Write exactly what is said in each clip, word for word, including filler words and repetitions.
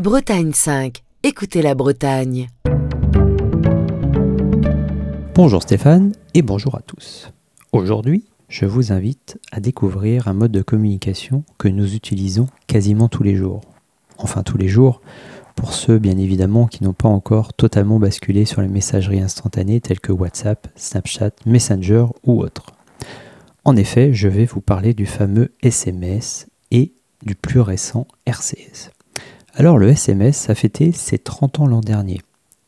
Bretagne cinq, écoutez la Bretagne. Bonjour Stéphane et bonjour à tous. Aujourd'hui, je vous invite à découvrir un mode de communication que nous utilisons quasiment tous les jours. Enfin tous les jours, pour ceux bien évidemment qui n'ont pas encore totalement basculé sur les messageries instantanées telles que WhatsApp, Snapchat, Messenger ou autres. En effet, je vais vous parler du fameux S M S et du plus récent R C S. Alors le S M S a fêté ses trente ans l'an dernier.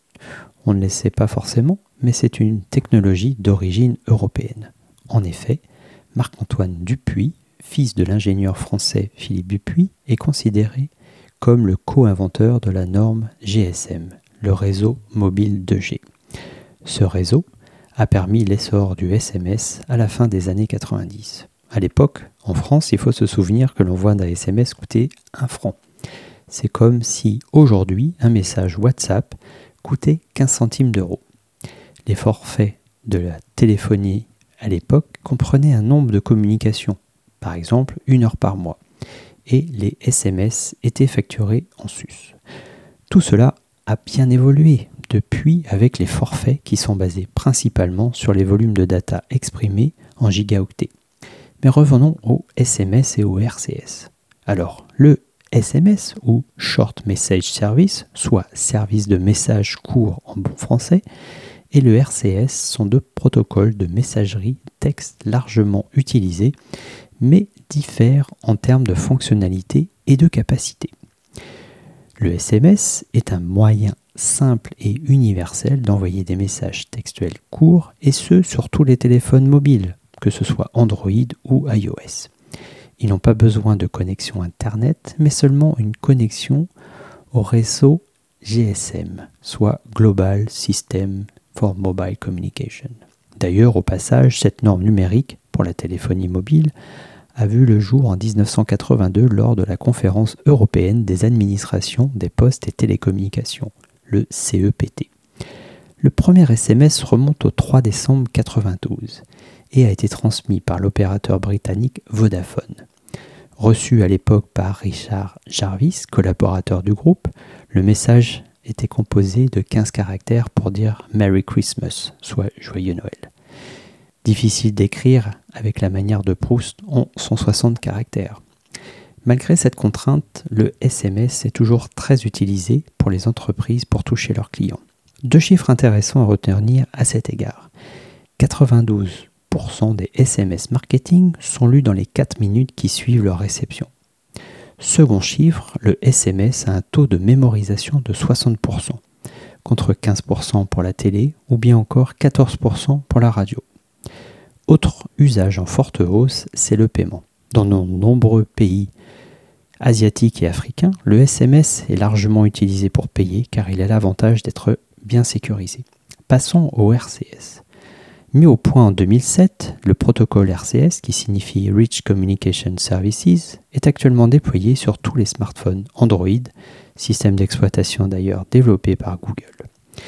On ne le sait pas forcément, mais c'est une technologie d'origine européenne. En effet, Marc-Antoine Dupuy, fils de l'ingénieur français Philippe Dupuy, est considéré comme le co-inventeur de la norme G S M, le réseau mobile deux G. Ce réseau a permis l'essor du S M S à la fin des années quatre-vingt-dix. À l'époque, en France, il faut se souvenir que l'envoi d'un S M S coûtait un franc. C'est comme si aujourd'hui, un message WhatsApp coûtait quinze centimes d'euros. Les forfaits de la téléphonie à l'époque comprenaient un nombre de communications, par exemple une heure par mois, et les S M S étaient facturés en sus. Tout cela a bien évolué depuis avec les forfaits qui sont basés principalement sur les volumes de data exprimés en gigaoctets. Mais revenons au S M S et au R C S. Alors, le S M S ou Short Message Service, soit service de message court en bon français, et le R C S sont deux protocoles de messagerie texte largement utilisés, mais diffèrent en termes de fonctionnalité et de capacité. Le S M S est un moyen simple et universel d'envoyer des messages textuels courts, et ce sur tous les téléphones mobiles, que ce soit Android ou iOS. Ils n'ont pas besoin de connexion Internet, mais seulement une connexion au réseau G S M, soit Global System for Mobile Communication. D'ailleurs, au passage, cette norme numérique pour la téléphonie mobile a vu le jour en dix-neuf cent quatre-vingt-deux lors de la conférence européenne des administrations des postes et télécommunications, le C E P T. Le premier S M S remonte au trois décembre quatre-vingt-douze et a été transmis par l'opérateur britannique Vodafone. Reçu à l'époque par Richard Jarvis, collaborateur du groupe, le message était composé de quinze caractères pour dire « Merry Christmas », soit « Joyeux Noël ». Difficile d'écrire avec la manière de Proust en cent soixante caractères. Malgré cette contrainte, le S M S est toujours très utilisé pour les entreprises pour toucher leurs clients. Deux chiffres intéressants à retenir à cet égard. quatre-vingt-douze pour cent des S M S marketing sont lus dans les quatre minutes qui suivent leur réception. Second chiffre, le S M S a un taux de mémorisation de soixante pour cent, contre quinze pour cent pour la télé ou bien encore quatorze pour cent pour la radio. Autre usage en forte hausse, c'est le paiement. Dans de nombreux pays asiatiques et africains, le S M S est largement utilisé pour payer car il a l'avantage d'être bien sécurisé. Passons au R C S. Mis au point en deux mille sept, le protocole R C S, qui signifie Rich Communication Services, est actuellement déployé sur tous les smartphones Android, système d'exploitation d'ailleurs développé par Google.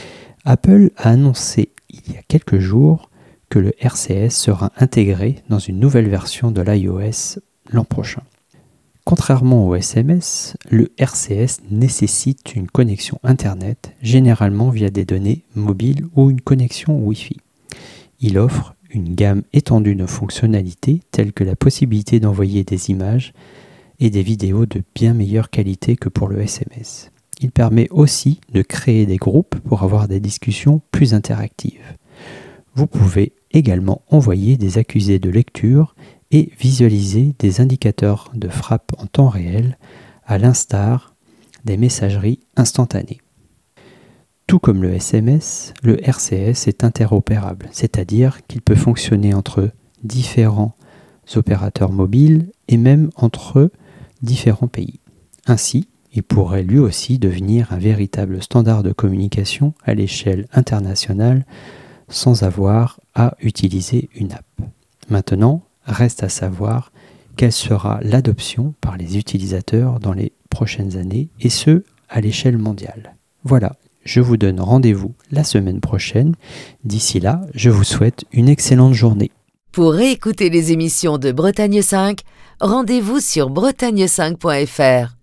Apple a annoncé il y a quelques jours que le R C S sera intégré dans une nouvelle version de l'iOS l'an prochain. Contrairement au S M S, le R C S nécessite une connexion Internet, généralement via des données mobiles ou une connexion Wi-Fi. Il offre une gamme étendue de fonctionnalités telles que la possibilité d'envoyer des images et des vidéos de bien meilleure qualité que pour le S M S. Il permet aussi de créer des groupes pour avoir des discussions plus interactives. Vous pouvez également envoyer des accusés de lecture et visualiser des indicateurs de frappe en temps réel, à l'instar des messageries instantanées. Tout comme le S M S, le R C S est interopérable, c'est-à-dire qu'il peut fonctionner entre différents opérateurs mobiles et même entre différents pays. Ainsi, il pourrait lui aussi devenir un véritable standard de communication à l'échelle internationale sans avoir à utiliser une app. Maintenant, reste à savoir quelle sera l'adoption par les utilisateurs dans les prochaines années, et ce, à l'échelle mondiale. Voilà, je vous donne rendez-vous la semaine prochaine. D'ici là, je vous souhaite une excellente journée. Pour réécouter les émissions de Bretagne cinq, rendez-vous sur bretagne cinq point f r.